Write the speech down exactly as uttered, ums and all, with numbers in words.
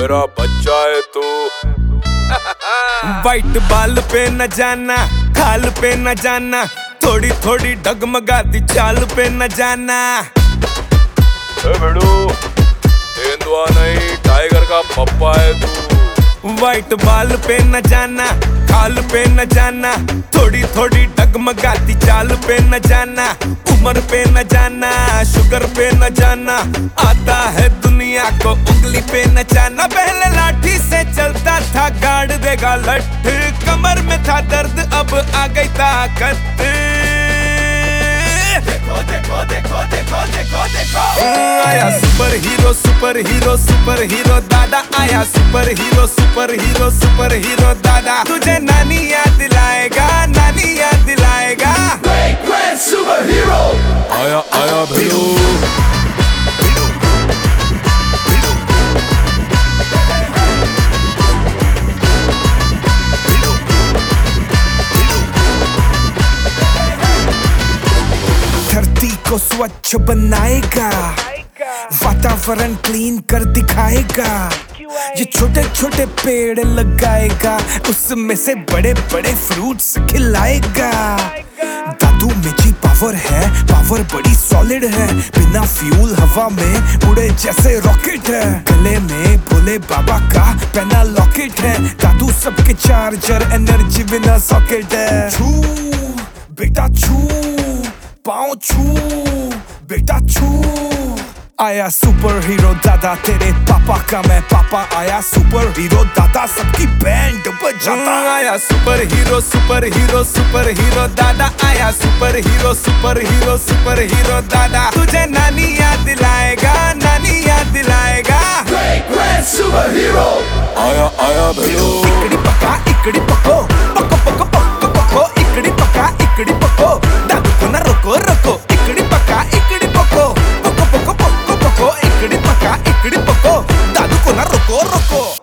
मेरा बच्चा है तू। वाइट बाल पे न जाना, खाल पे न जाना, थोड़ी थोड़ी डगमगाती चाल पे न जाना। ए बेड़ू, तेंदुआ नहीं टाइगर का पप्पा है तू। वाइट बाल पे न जाना, खाल पे न जाना, थोड़ी थोड़ी डगमगाती चाल पे न जाना। उम्र पे न जाना, शुगर पे न जाना, आता है दुनिया को उंगली पे न जाना। पहले लाठी से चलता था, गाड़ देगा लठ, कमर में था दर्द अब आ गई ताकत। देखो देखो देखो देखो देखो देखो आया superhero superhero superhero दादा, आया superhero superhero superhero दादा। तुझे नानी याद दिलाएगा, नानी याद दिलाएगा। Great Grand Super Hero आया आया भिड़ू। धरती को स्वच्छ बनाएगा, वातावरण क्लीन कर दिखाएगा। ये छोटे छोटे पेड़ लगाएगा, उसमें से बड़े बड़े फ्रूट्स खिलाएगा। दादू में जी पावर है, पावर बड़ी सॉलिड है, बिना फ्यूल हवा में उड़े जैसे रॉकेट है। गले में भोले बाबा का पहना लॉकेट है, दादू सबके चार्जर एनर्जी बिना सॉकेट है। छू बेटा छू, पाँव छू बेटा छू। आया सुपर हीरो दादा, तेरे पापा का मैं पापा। आया सुपर हीरो दादा, सबकी बैंड बजाता। आया superhero superhero superhero दादा, आया superhero superhero superhero दादा। तुझे नानी याद दिलाएगा, नानी याद दिलाएगा। Great Grand Super Hero आया आया भिड़ू। इकड़ी पका इकड़ी पको, पको पको पको पको, इकड़ी पका इकड़ी पको, दादू को ना रोको रोको। इकड़ी पका इकड़ी पको, पको पको पको पको, इकड़ी पका इकड़ी पको, दादू को ना रोको रोको।